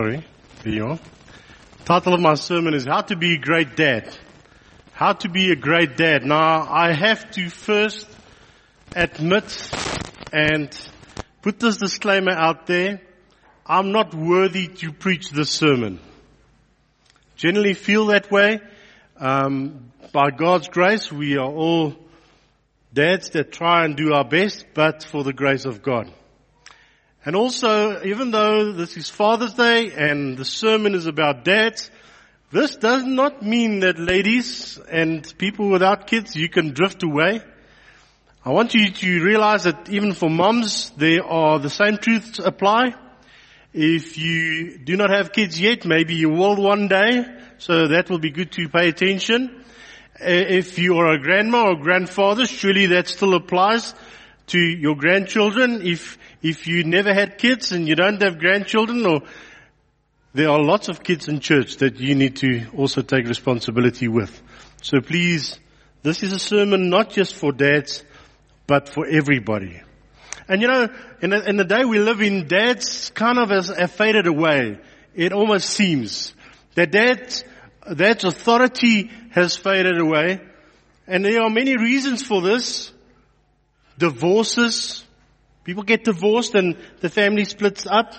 Sorry, there you are. Title of my sermon is How to Be a Great Dad. How to be a great dad. Now, I have to first admit and put this disclaimer out there. I'm not worthy to preach this sermon. Generally feel that way. By God's grace, we are all dads that try and do our best, but for the grace of God. And also, even though this is Father's Day and the sermon is about dads, this does not mean that ladies and people without kids, you can drift away. I want you to realize that even for moms, the same truths apply. If you do not have kids yet, maybe you will one day, so that will be good to pay attention. If you are a grandma or grandfather, surely that still applies to your grandchildren. If you never had kids and you don't have grandchildren, or there are lots of kids in church that you need to also take responsibility with. So please, this is a sermon not just for dads, but for everybody. And you know, in the day we live in, dads kind of have faded away. It almost seems that dad's authority has faded away. And there are many reasons for this. Divorces. People get divorced and the family splits up.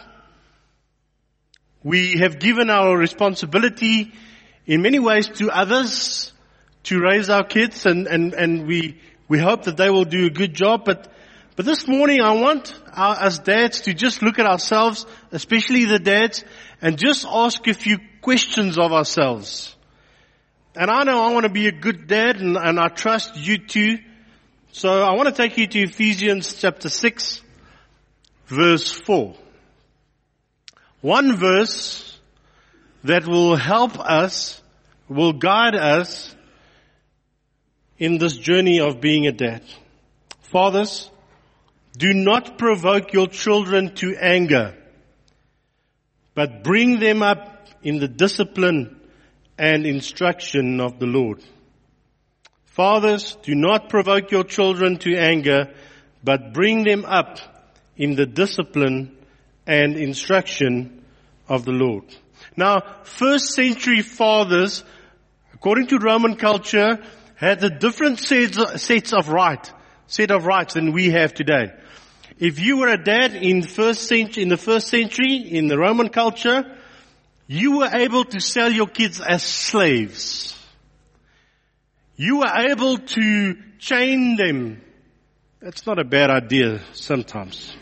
We have given our responsibility in many ways to others to raise our kids, and we hope that they will do a good job. But this morning I want us dads to just look at ourselves, especially the dads, and just ask a few questions of ourselves. And I know I want to be a good dad, and I trust you too. So I want to take you to Ephesians chapter 6, verse 4. One verse that will help us, will guide us in this journey of being a dad. Fathers, do not provoke your children to anger, but bring them up in the discipline and instruction of the Lord. Fathers, do not provoke your children to anger, but bring them up in the discipline and instruction of the Lord. Now, first century fathers, according to Roman culture, had a different set of rights than we have today. If you were a dad in the first century, in the Roman culture, you were able to sell your kids as slaves. You were able to chain them. That's not a bad idea sometimes.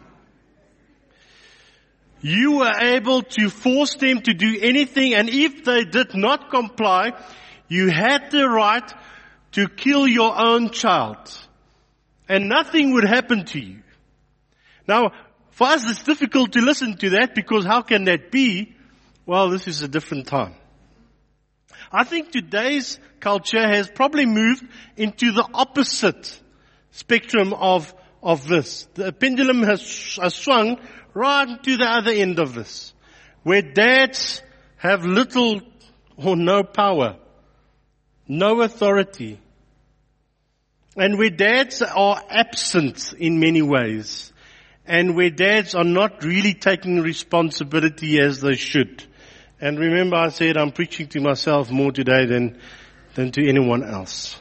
You were able to force them to do anything, and if they did not comply, you had the right to kill your own child. And nothing would happen to you. Now, for us it's difficult to listen to that, because how can that be? Well, this is a different time. I think today's culture has probably moved into the opposite spectrum of this. The pendulum has swung right to the other end of this, where dads have little or no power, no authority, and where dads are absent in many ways, and where dads are not really taking responsibility as they should. And remember, I said I'm preaching to myself more today than to anyone else.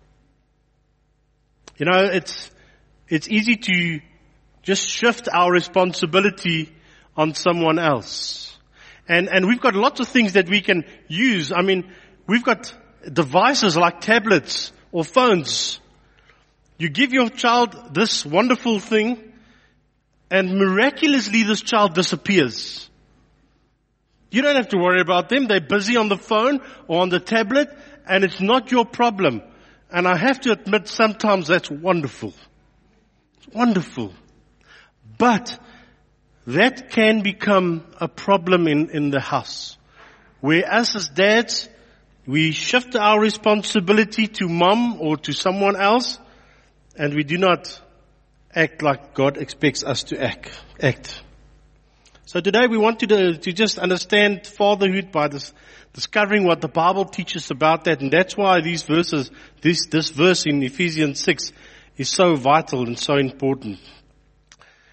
You know, it's easy to just shift our responsibility on someone else. And we've got lots of things that we can use. I mean, we've got devices like tablets or phones. You give your child this wonderful thing, and miraculously this child disappears. You don't have to worry about them. They're busy on the phone or on the tablet, and it's not your problem. And I have to admit, sometimes that's wonderful. It's wonderful. But that can become a problem in the house, where us as dads, we shift our responsibility to mom or to someone else, and we do not act like God expects us to act. So today we want to just understand fatherhood by discovering what the Bible teaches about that, and that's why these verses, this verse in Ephesians 6 is so vital and so important.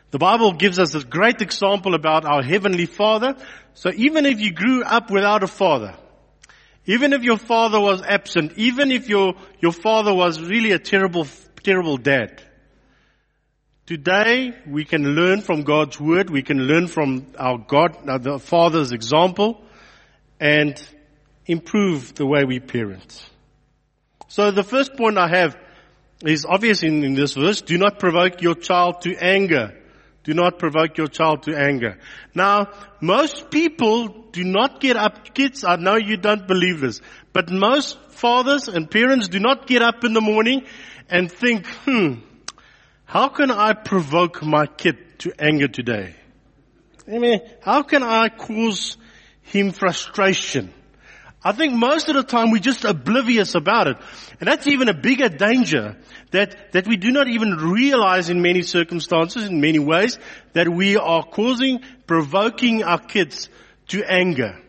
The Bible gives us a great example about our Heavenly Father. So even if you grew up without a father, even if your father was absent, even if your father was really a terrible dad, today we can learn from God's Word, we can learn from the Father's example, and improve the way we parent. So the first point I have is obvious in this verse: do not provoke your child to anger. Do not provoke your child to anger. Now, most people do not get up, kids, I know you don't believe this, but most fathers and parents do not get up in the morning and think, how can I provoke my kid to anger today? I mean, how can I cause him frustration? I think most of the time we're just oblivious about it. And that's even a bigger danger that we do not even realize in many circumstances, in many ways, that we are provoking our kids to anger.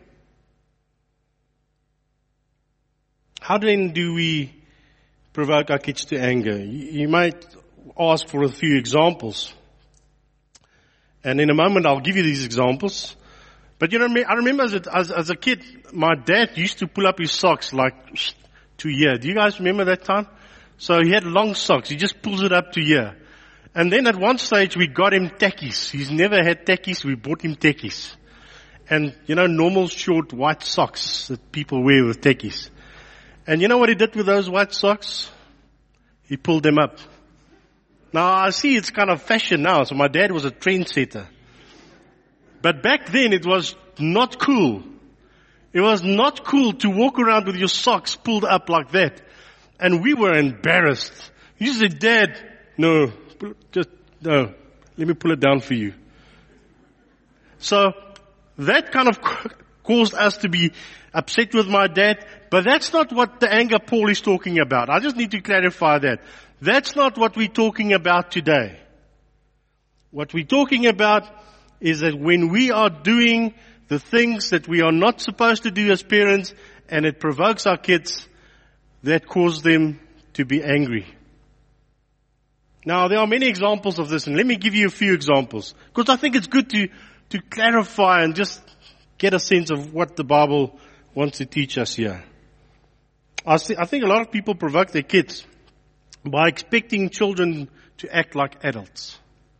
How then do we provoke our kids to anger? You might ask for a few examples. And in a moment I'll give you these examples. But I remember as a kid, my dad used to pull up his socks like to here. Do you guys remember that time? So he had long socks. He just pulls it up to here. And then at one stage we got him tackies. He's never had tackies. We bought him tackies. And normal short white socks that people wear with tackies. And you know what he did with those white socks? He pulled them up. Now I see it's kind of fashion now. So my dad was a trendsetter. But back then it was not cool. It was not cool to walk around with your socks pulled up like that. And we were embarrassed. You said, Dad, no, let me pull it down for you. So that kind of caused us to be upset with my dad. But that's not what the anger Paul is talking about. I just need to clarify that. That's not what we're talking about today. What we're talking about is that when we are doing the things that we are not supposed to do as parents, and it provokes our kids, that cause them to be angry. Now, there are many examples of this, and let me give you a few examples, because I think it's good to clarify and just get a sense of what the Bible wants to teach us here. I think a lot of people provoke their kids by expecting children to act like adults.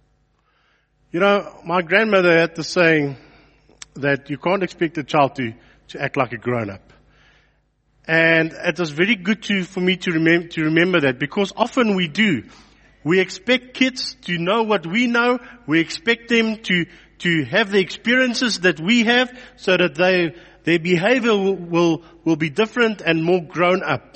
My grandmother had the saying that you can't expect a child to act like a grown-up. And it was very good for me to remember that, because often we do. We expect kids to know what we know. We expect them to have the experiences that we have, so that their behavior will be different and more grown up.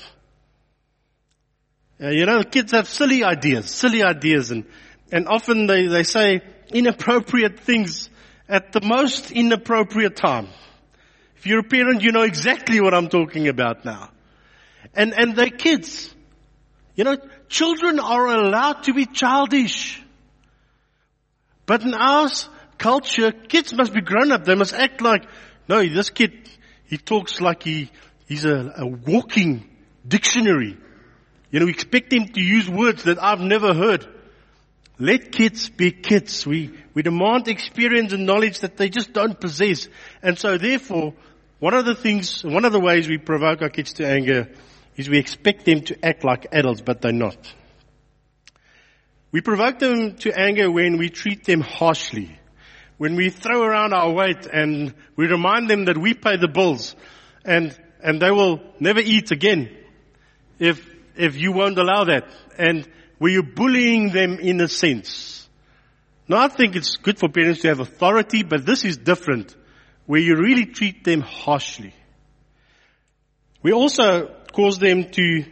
The kids have silly ideas, and often they say inappropriate things at the most inappropriate time. If you're a parent, you know exactly what I'm talking about now. And they're kids. Children are allowed to be childish. But in our culture, kids must be grown up. They must act like, no, this kid, he talks like he's a walking dictionary. We expect him to use words that I've never heard. Let kids be kids. We demand experience and knowledge that they just don't possess. And so therefore, one of the ways we provoke our kids to anger is we expect them to act like adults, but they're not. We provoke them to anger when we treat them harshly. When we throw around our weight and we remind them that we pay the bills and they will never eat again if you won't allow that. And where you're bullying them in a sense. Now, I think it's good for parents to have authority, but this is different, where you really treat them harshly. We also cause them to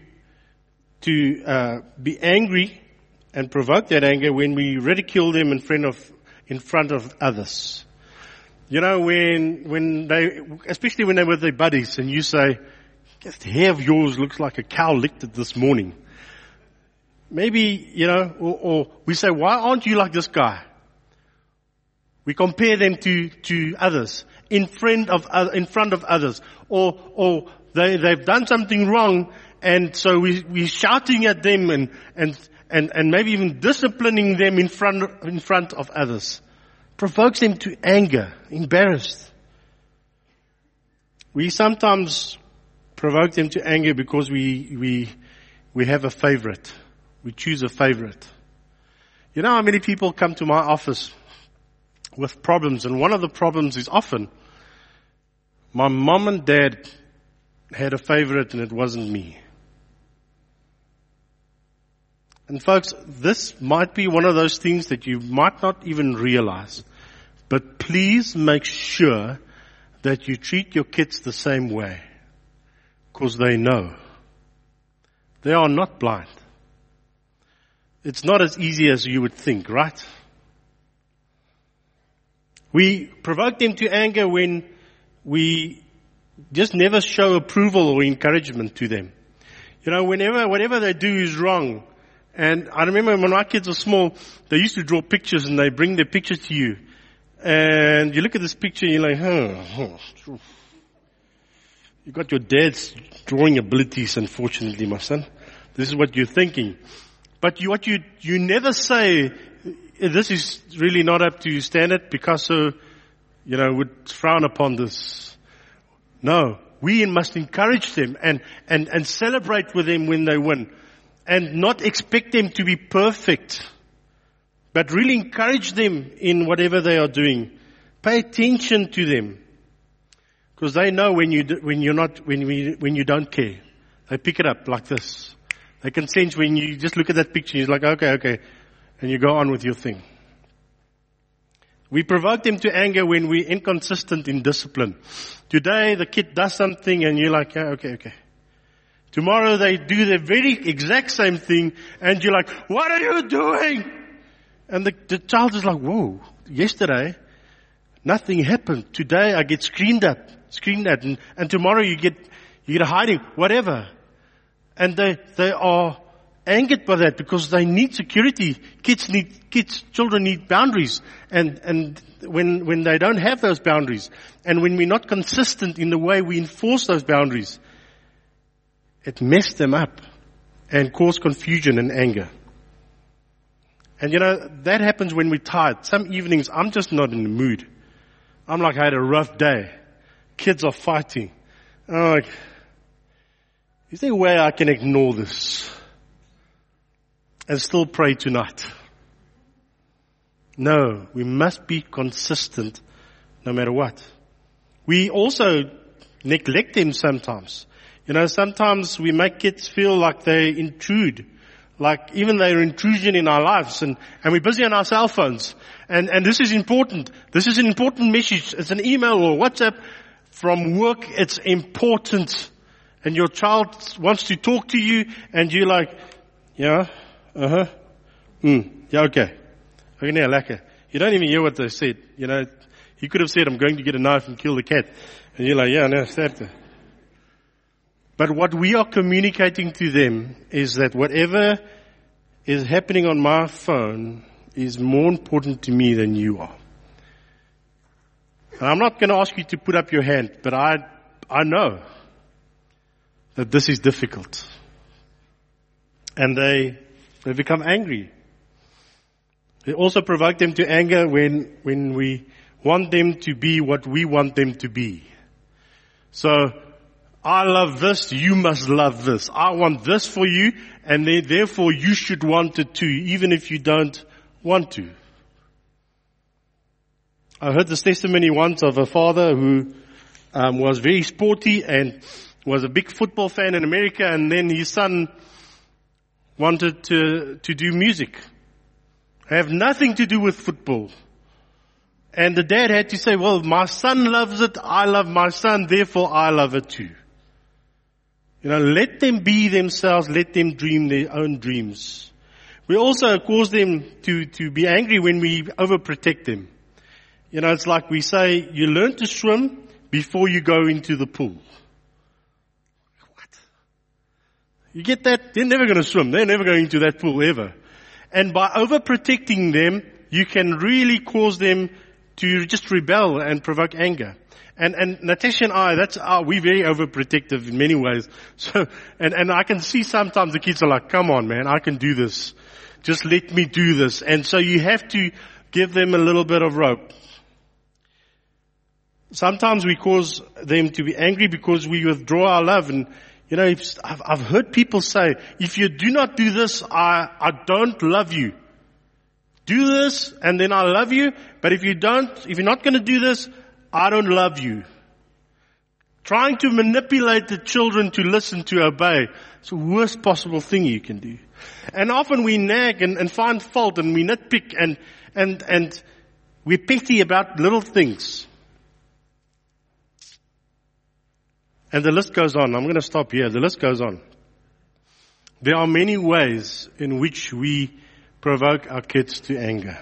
be angry and provoke that anger when we ridicule them in front of others. When they, especially when they're with their buddies, and you say, "That hair of yours looks like a cow licked it this morning." Maybe, or we say, "Why aren't you like this guy?" We compare them to others in front of others, or they've done something wrong, and so we're shouting at them and maybe even disciplining them in front of others provokes them to anger, embarrassed. We sometimes provoke them to anger because we have a favorite. We choose a favorite. You know how many people come to my office with problems, and one of the problems is often my mom and dad had a favorite and it wasn't me. And folks, this might be one of those things that you might not even realize. But please make sure that you treat your kids the same way. Because they know. They are not blind. It's not as easy as you would think, right? We provoke them to anger when we just never show approval or encouragement to them. You know, whatever they do is wrong. And I remember when my kids were small, they used to draw pictures and they bring their picture to you. And you look at this picture and you're like, you got your dad's drawing abilities, unfortunately, my son. This is what you're thinking. But what you never say, this is really not up to standard, Picasso, would frown upon this. No, we must encourage them and celebrate with them when they win. And not expect them to be perfect, but really encourage them in whatever they are doing. Pay attention to them, because they know when you don't care. They pick it up like this. They can sense when you just look at that picture. You're like, okay, and you go on with your thing. We provoke them to anger when we're inconsistent in discipline. Today the kid does something, and you're like, okay. Tomorrow they do the very exact same thing, and you're like, what are you doing? And the child is like, whoa, yesterday nothing happened. Today I get screamed at, and tomorrow you get a hiding, whatever. And they are angered by that because they need security. Children need boundaries. And when they don't have those boundaries, and when we're not consistent in the way we enforce those boundaries, it messed them up and caused confusion and anger. And that happens when we're tired. Some evenings, I'm just not in the mood. I'm like, I had a rough day. Kids are fighting. I'm like, is there a way I can ignore this and still pray tonight? No, we must be consistent no matter what. We also neglect them sometimes. Sometimes we make kids feel like they intrude, like even they're intrusion in our lives, and we're busy on our cell phones. And this is important. This is an important message. It's an email or WhatsApp from work. It's important. And your child wants to talk to you, and you're like, yeah, okay. Okay, now, lekker. You don't even hear what they said. He could have said, I'm going to get a knife and kill the cat. And you're like, yeah, no, stab her. But what we are communicating to them is that whatever is happening on my phone is more important to me than you are. And I'm not going to ask you to put up your hand, but I know that this is difficult. And they become angry. They also provoke them to anger when we want them to be what we want them to be. So, I love this, you must love this. I want this for you, and therefore you should want it too, even if you don't want to. I heard this testimony once of a father who was very sporty and was a big football fan in America, and then his son wanted to do music. Have nothing to do with football. And the dad had to say, well, my son loves it, I love my son, therefore I love it too. Let them be themselves, let them dream their own dreams. We also cause them to be angry when we overprotect them. It's like we say, you learn to swim before you go into the pool. What? You get that? They're never going to swim. They're never going into that pool ever. And by overprotecting them, you can really cause them just rebel and provoke anger. And Natasha and I, we're very overprotective in many ways. So, and I can see sometimes the kids are like, come on man, I can do this. Just let me do this. And so you have to give them a little bit of rope. Sometimes we cause them to be angry because we withdraw our love. And, I've heard people say, if you do not do this, I don't love you. Do this and then I love you. But if you're not going to do this, I don't love you. Trying to manipulate the children to listen, to obey, it's the worst possible thing you can do. And often we nag and find fault and we nitpick and we're petty about little things. And the list goes on. I'm going to stop here. The list goes on. There are many ways in which we provoke our kids to anger.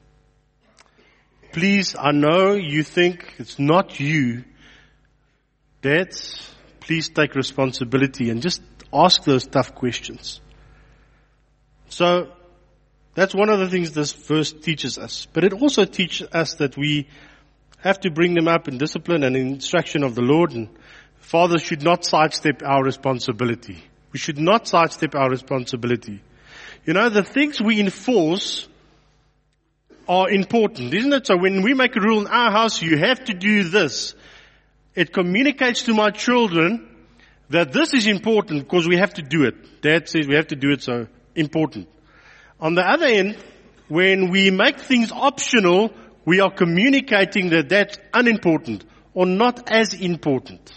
Please, I know you think it's not you. Dads, please take responsibility and just ask those tough questions. So, that's one of the things this verse teaches us. But it also teaches us that we have to bring them up in discipline and instruction of the Lord. And fathers should not sidestep our responsibility. We should not sidestep our responsibility. The things we enforce are important, isn't it? So when we make a rule in our house, you have to do this. It communicates to my children that this is important because we have to do it. Dad says we have to do it, so important. On the other end, when we make things optional, we are communicating that that's unimportant or not as important.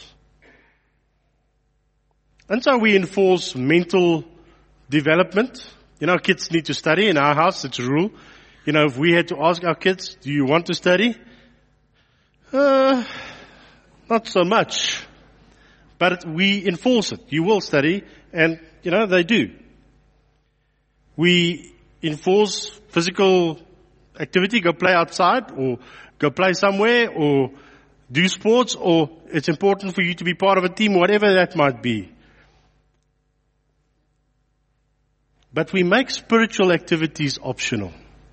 And so we enforce mental development. Kids need to study in our house. It's a rule. If we had to ask our kids, do you want to study? Not so much. But we enforce it. You will study. And, they do. We enforce physical activity. Go play outside or go play somewhere or do sports, or it's important for you to be part of a team, whatever that might be. But we make spiritual activities optional.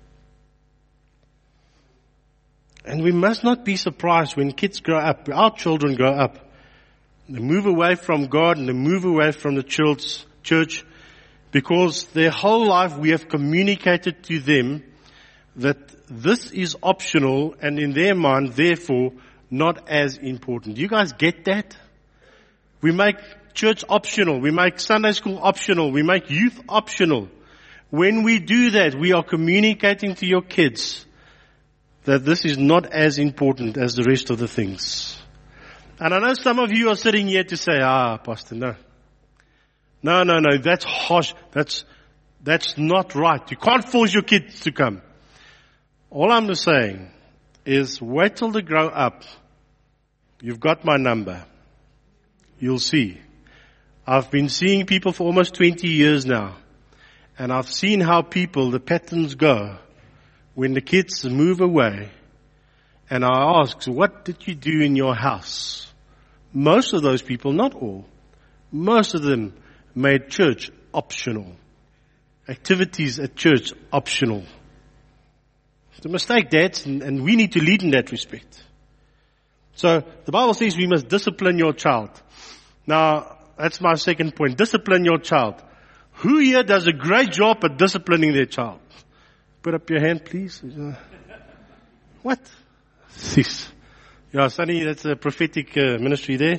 And we must not be surprised when kids grow up, our children grow up. They move away from God and they move away from the church because their whole life we have communicated to them that this is optional and in their mind, therefore, not as important. Do you guys get that? We make church optional. We make Sunday school optional. We make youth optional. When we do that, we are communicating to your kids that this is not as important as the rest of the things. And I know some of you are sitting here to say, Pastor, no. No, that's harsh. That's not right. You can't force your kids to come. All I'm saying is wait till they grow up. You've got my number. You'll see. I've been seeing people for almost 20 years now. And I've seen how the patterns go when the kids move away. And I ask, what did you do in your house? Most of those people, not all, most of them made church optional. Activities at church optional. It's a mistake, dads, and we need to lead in that respect. So the Bible says we must discipline your child. Now, that's my second point. Discipline your child. Who here does a great job at disciplining their child? Put up your hand, please. What? Sis. Yeah, Sonny, that's a prophetic ministry there.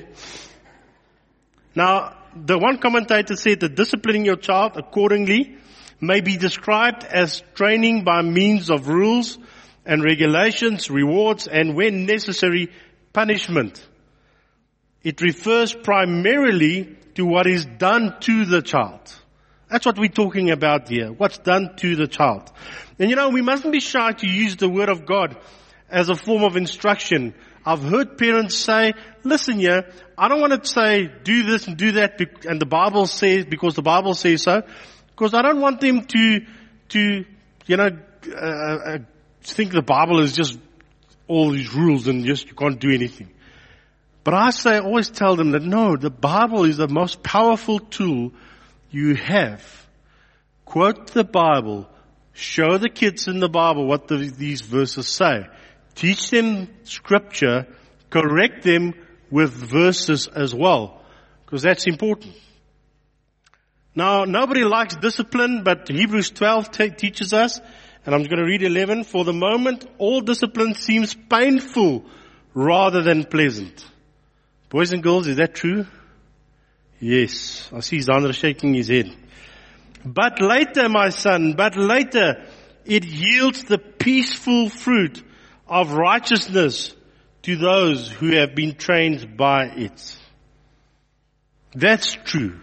Now, the one commentator said that disciplining your child accordingly may be described as training by means of rules and regulations, rewards, and when necessary, punishment. It refers primarily to what is done to the child. That's what we're talking about here. What's done to the child. And we mustn't be shy to use the Word of God as a form of instruction. I've heard parents say, listen here, I don't want to say do this and do that and the Bible says, because the Bible says so. Because I don't want them to think the Bible is just all these rules and just you can't do anything. But I always tell them that no, the Bible is the most powerful tool you have. Quote the Bible. Show the kids in the Bible what these verses say. Teach them scripture, correct them with verses as well, because that's important. Now, nobody likes discipline, but Hebrews 12 teaches us, and I'm going to read 11, for the moment, all discipline seems painful rather than pleasant. Boys and girls, is that true? Yes. I see Zandra shaking his head. But later, my son, but later, it yields the peaceful fruit of righteousness to those who have been trained by it. That's true.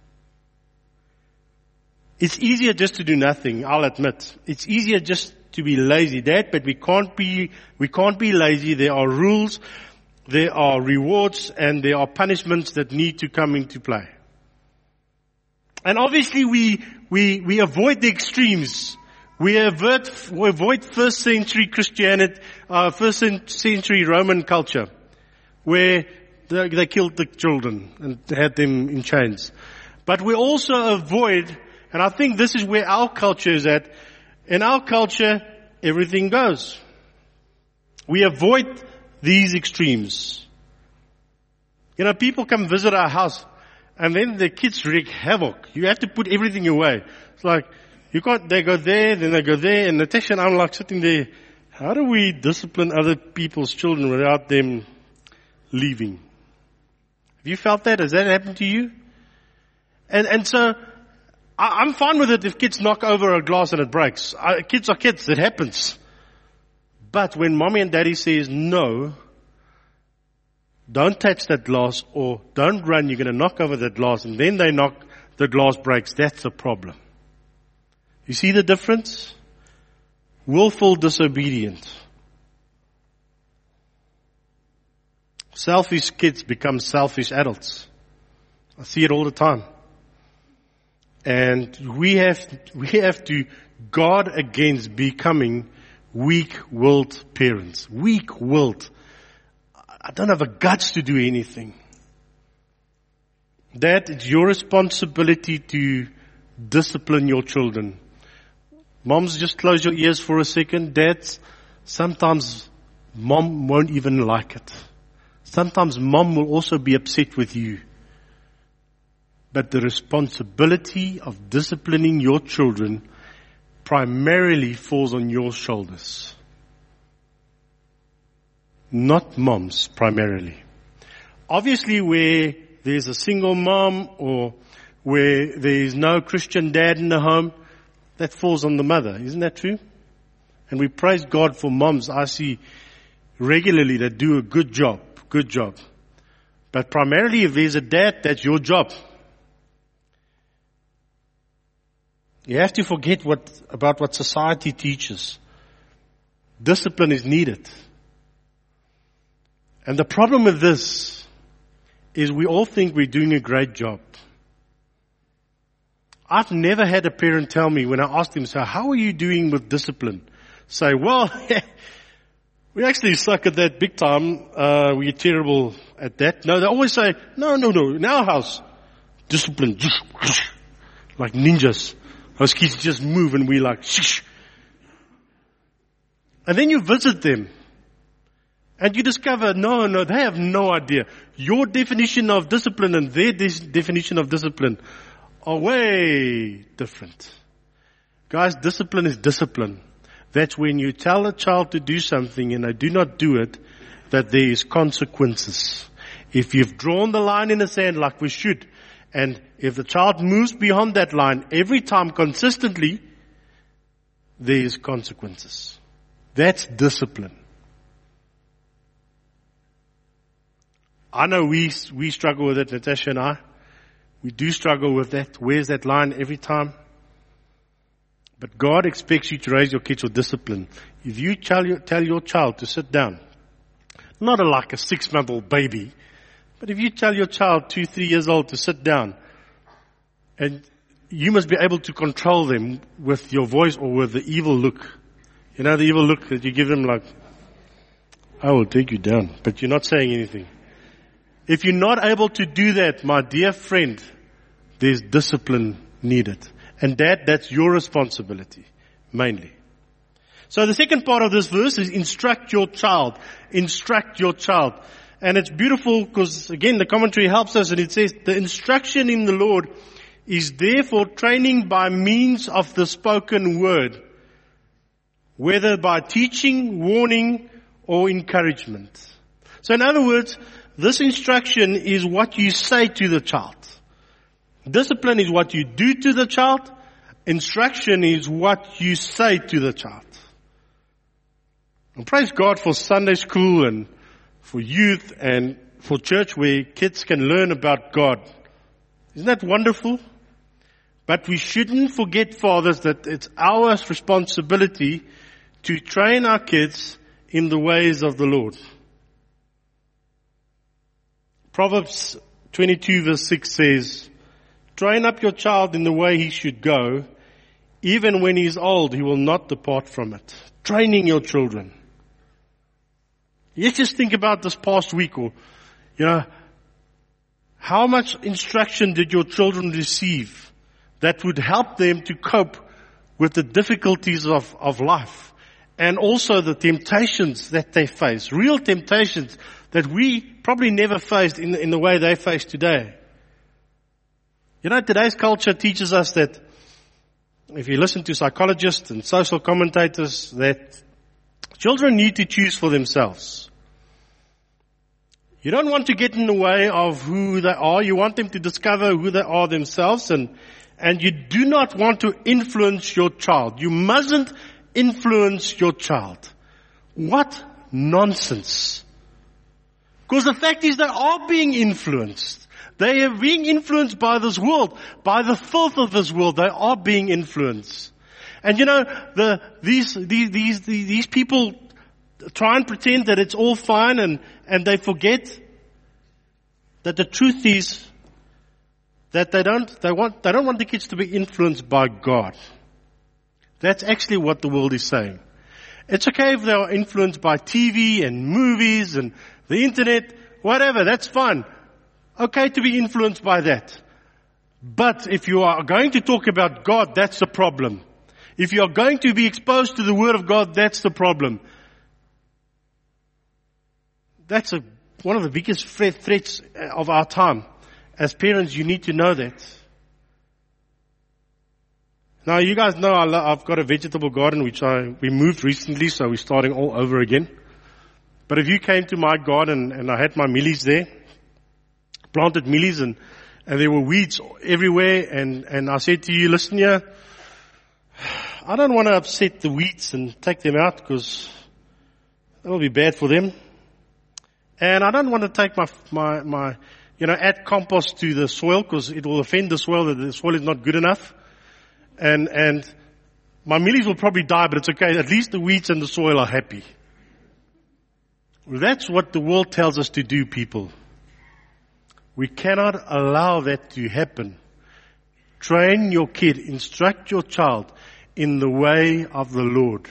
It's easier just to do nothing, I'll admit. It's easier just to be lazy, Dad, but we can't be lazy. There are rules, there are rewards, and there are punishments that need to come into play. And obviously we avoid the extremes. We avoid first century Christianity, first century Roman culture, where they killed the children and had them in chains. But we also avoid, and I think this is where our culture is at. In our culture, everything goes. We avoid these extremes. You know, people come visit our house, and then the kids wreak havoc. You have to put everything away. It's like, they go there, then they go there, and Natasha and I'm like sitting there. How do we discipline other people's children without them leaving? Have you felt that? Has that happened to you? And so, I'm fine with it if kids knock over a glass and it breaks. Kids are kids, it happens. But when mommy and daddy says no, don't touch that glass, or don't run, you're going to knock over that glass, and then the glass breaks, that's a problem. You see the difference? Willful disobedience. Selfish kids become selfish adults. I see it all the time. And we have to guard against becoming weak-willed parents. Weak-willed. I don't have the guts to do anything. That it's your responsibility to discipline your children. Moms, just close your ears for a second. Dads, sometimes mom won't even like it. Sometimes mom will also be upset with you. But the responsibility of disciplining your children primarily falls on your shoulders. Not mom's primarily. Obviously, where there's a single mom or where there is no Christian dad in the home, that falls on the mother. Isn't that true? And we praise God for moms I see regularly that do a good job. Good job. But primarily, if there's a dad, that's your job. You have to forget about what society teaches. Discipline is needed. And the problem with this is we all think we're doing a great job. I've never had a parent tell me when I asked him, so how are you doing with discipline? Say, well, we actually suck at that big time. We're terrible at that. No, they always say, no, in our house, discipline, like ninjas. Those kids just move and we like, shh. And then you visit them. And you discover, no, they have no idea. Your definition of discipline and their definition of discipline are way different. Guys, discipline is discipline. That's when you tell a child to do something and they do not do it, that there is consequences. If you've drawn the line in the sand like we should, and if the child moves beyond that line every time consistently, there is consequences. That's discipline. I know we struggle with it, Natasha and I. We do struggle with that. Where's that line every time? But God expects you to raise your kids with discipline. If you tell your child to sit down, not like a 6-month-old baby, but if you tell your child 2-3 years old to sit down, and you must be able to control them with your voice or with the evil look. You know the evil look that you give them, like, I will take you down, but you're not saying anything. If you're not able to do that, my dear friend, there's discipline needed. And that's your responsibility, mainly. So the second part of this verse is instruct your child. Instruct your child. And it's beautiful because, again, the commentary helps us, and it says, the instruction in the Lord is therefore training by means of the spoken word, whether by teaching, warning, or encouragement. So in other words, this instruction is what you say to the child. Discipline is what you do to the child. Instruction is what you say to the child. And praise God for Sunday school and for youth and for church where kids can learn about God. Isn't that wonderful? But we shouldn't forget, fathers, that it's our responsibility to train our kids in the ways of the Lord. Proverbs 22 verse 6 says, train up your child in the way he should go. Even when he is old, he will not depart from it. Training your children. Let's just think about this past week, or, how much instruction did your children receive that would help them to cope with the difficulties of life, and also the temptations that they face, real temptations that we probably never faced in the way they face today. Today's culture teaches us that, if you listen to psychologists and social commentators, that children need to choose for themselves. You don't want to get in the way of who they are. You want them to discover who they are themselves, and you do not want to influence your child. You mustn't influence your child. What nonsense. Because the fact is they are being influenced. They are being influenced by this world, by the filth of this world. They are being influenced. And these people try and pretend that it's all fine, and they forget that the truth is that they don't want the kids to be influenced by God. That's actually what the world is saying. It's okay if they are influenced by TV and movies and the internet, whatever, that's fine. Okay to be influenced by that. But if you are going to talk about God, that's the problem. If you are going to be exposed to the Word of God, that's the problem. That's one of the biggest threats of our time. As parents, you need to know that. Now, you guys know I've got a vegetable garden which we moved recently, so we're starting all over again. But if you came to my garden and I had my millies there, planted millies, and there were weeds everywhere, and I said to you, listen here, I don't want to upset the weeds and take them out because that'll be bad for them. And I don't want to take my add compost to the soil because it will offend the soil that the soil is not good enough. And my millies will probably die, but it's okay. At least the weeds and the soil are happy. Well, that's what the world tells us to do, people. We cannot allow that to happen. Train your kid, instruct your child in the way of the Lord.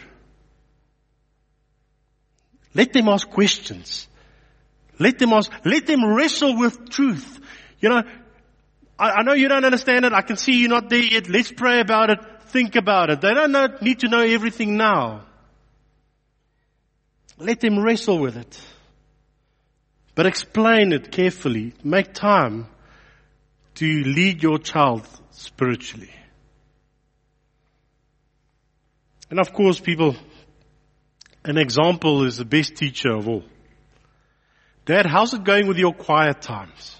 Let them ask questions. Let them wrestle with truth. I know you don't understand it. I can see you're not there yet. Let's pray about it. Think about it. They don't need to know everything now. Let them wrestle with it. But explain it carefully. Make time to lead your child spiritually. And of course, people, an example is the best teacher of all. Dad, how's it going with your quiet times?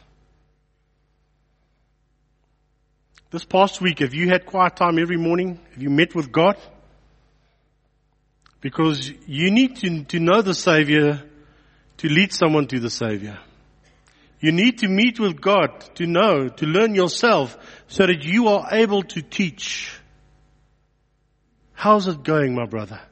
This past week, have you had quiet time every morning? Have you met with God? Because you need to know the Savior to lead someone to the Savior. You need to meet with God to know, to learn yourself so that you are able to teach. How's it going, my brother?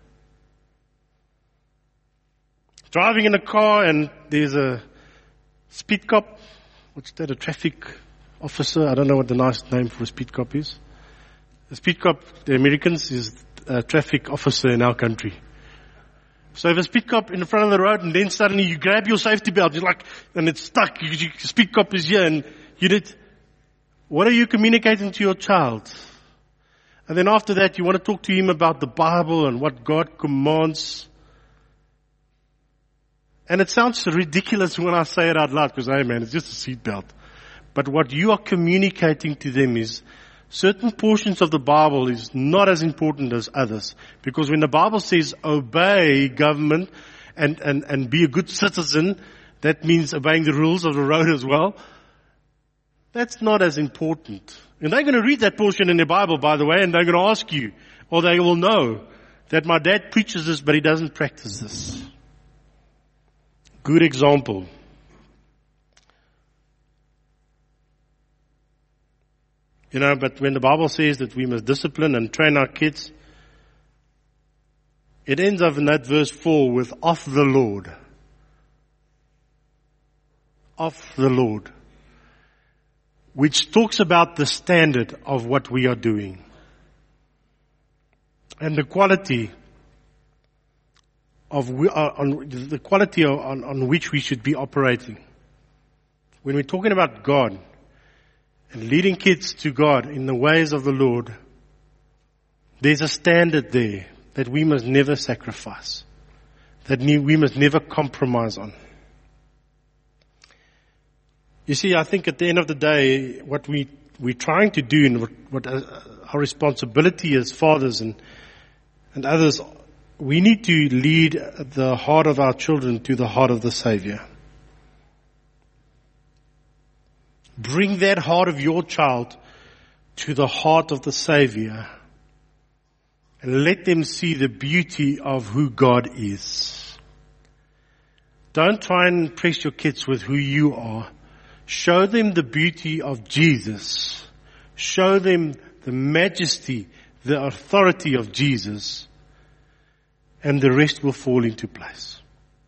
Driving in a car and there's a speed cop. What's that? A traffic officer? I don't know what the nice name for a speed cop is. A speed cop, the Americans, is a traffic officer in our country. So if a speed cop in the front of the road and then suddenly you grab your safety belt, you're like, and it's stuck, speed cop is here and you did. What are you communicating to your child? And then after that, you want to talk to him about the Bible and what God commands. And it sounds ridiculous when I say it out loud because, hey man, it's just a seatbelt. But what you are communicating to them is certain portions of the Bible is not as important as others. Because when the Bible says obey government and be a good citizen, that means obeying the rules of the road as well. That's not as important. And they're going to read that portion in the Bible, by the way, and they're going to ask you, or they will know that my dad preaches this, but he doesn't practice this. Good example. But when the Bible says that we must discipline and train our kids, it ends up in that verse 4 with of the Lord. Of the Lord. Which talks about the standard of what we are doing. And the quality on which we should be operating. When we're talking about God and leading kids to God in the ways of the Lord, there's a standard there that we must never sacrifice, that we must never compromise on. You see, I think at the end of the day, what we're trying to do and what our responsibility as fathers and others, we need to lead the heart of our children to the heart of the Savior. Bring that heart of your child to the heart of the Savior and let them see the beauty of who God is. Don't try and impress your kids with who you are. Show them the beauty of Jesus. Show them the majesty, the authority of Jesus, and the rest will fall into place.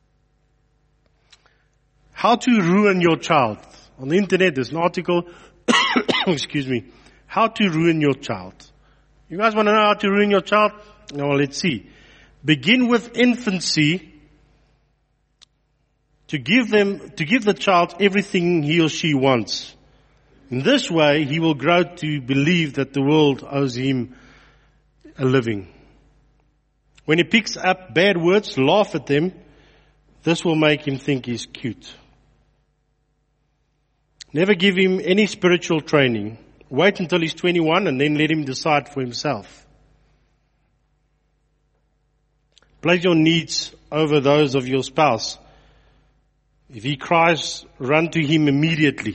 How to ruin your child. On the internet there's an article, excuse me, how to ruin your child. You guys want to know how to ruin your child? Well, let's see. Begin with infancy. To give the child everything he or she wants. In this way, he will grow to believe that the world owes him a living. When he picks up bad words, laugh at them. This will make him think he's cute. Never give him any spiritual training. Wait until he's 21 and then let him decide for himself. Place your needs over those of your spouse. If he cries, run to him immediately.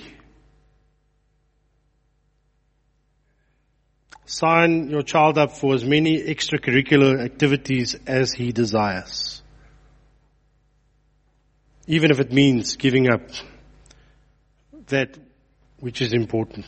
Sign your child up for as many extracurricular activities as he desires. Even if it means giving up that which is important.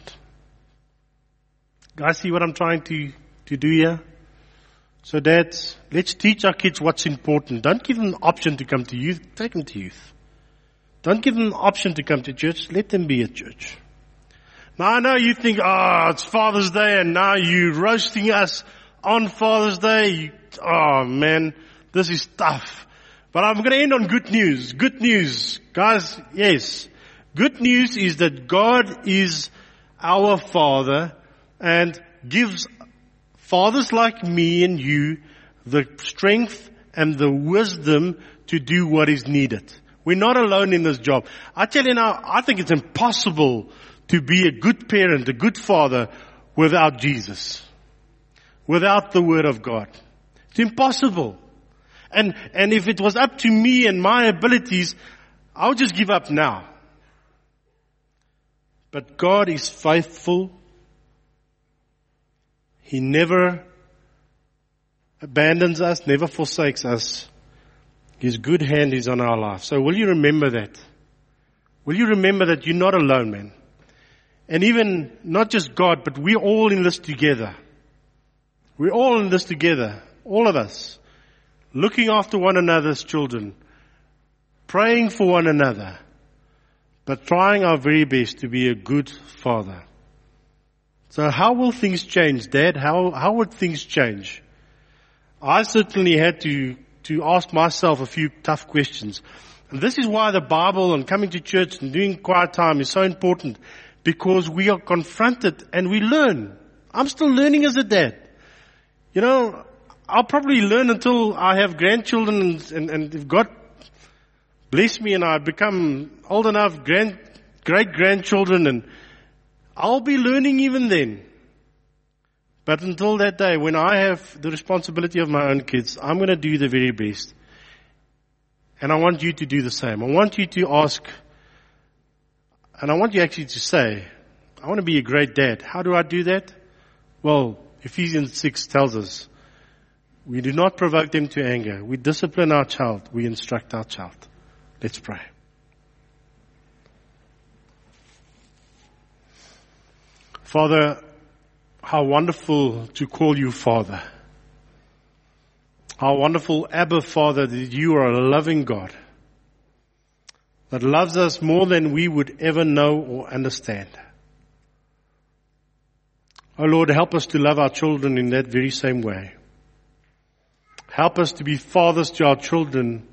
Guys, see what I'm trying to do here? So dads, let's teach our kids what's important. Don't give them an option to come to youth. Take them to youth. Don't give them an option to come to church. Let them be at church. Now I know you think, it's Father's Day and now you're roasting us on Father's Day. Oh man, this is tough. But I'm going to end on good news. Good news. Guys, yes. Good news is that God is our Father and gives fathers like me and you the strength and the wisdom to do what is needed. We're not alone in this job. I tell you now, I think it's impossible to be a good parent, a good father without Jesus. Without the Word of God. It's impossible. And if it was up to me and my abilities, I would just give up now. But God is faithful. He never abandons us, never forsakes us. His good hand is on our life. So will you remember that? Will you remember that you're not alone, man? And even not just God, but we're all in this together. We're all in this together. All of us. Looking after one another's children. Praying for one another. But trying our very best to be a good father. So how will things change, Dad? How would things change? I certainly had to ask myself a few tough questions. And this is why the Bible and coming to church and doing quiet time is so important. Because we are confronted and we learn. I'm still learning as a dad. I'll probably learn until I have grandchildren and if God bless me and I become old enough, great-grandchildren, and I'll be learning even then. But until that day, when I have the responsibility of my own kids, I'm going to do the very best. And I want you to do the same. I want you to ask, and I want you actually to say, I want to be a great dad. How do I do that? Well, Ephesians 6 tells us, we do not provoke them to anger. We discipline our child. We instruct our child. Let's pray. Father, how wonderful to call you Father. How wonderful, Abba Father, that you are a loving God that loves us more than we would ever know or understand. Oh Lord, help us to love our children in that very same way. Help us to be fathers to our children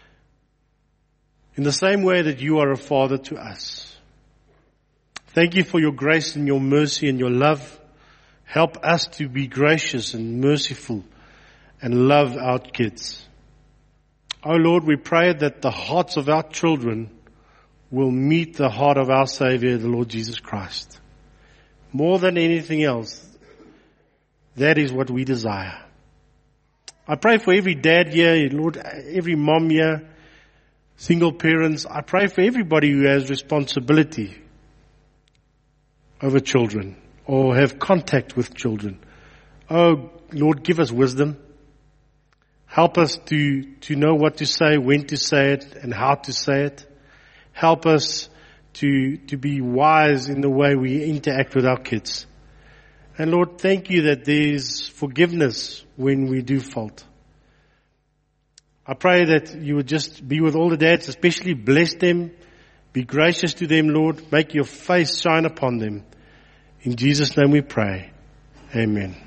in the same way that you are a father to us. Thank you for your grace and your mercy and your love. Help us to be gracious and merciful and love our kids. Oh Lord, we pray that the hearts of our children will meet the heart of our Savior, the Lord Jesus Christ. More than anything else, that is what we desire. I pray for every dad here, Lord, every mom here, single parents. I pray for everybody who has responsibility over children or have contact with children. Oh, Lord, give us wisdom. Help us to know what to say, when to say it, and how to say it. Help us to be wise in the way we interact with our kids. And Lord, thank you that there's forgiveness when we do fault. I pray that you would just be with all the dads, especially bless them, be gracious to them, Lord, make your face shine upon them. In Jesus' name we pray. Amen.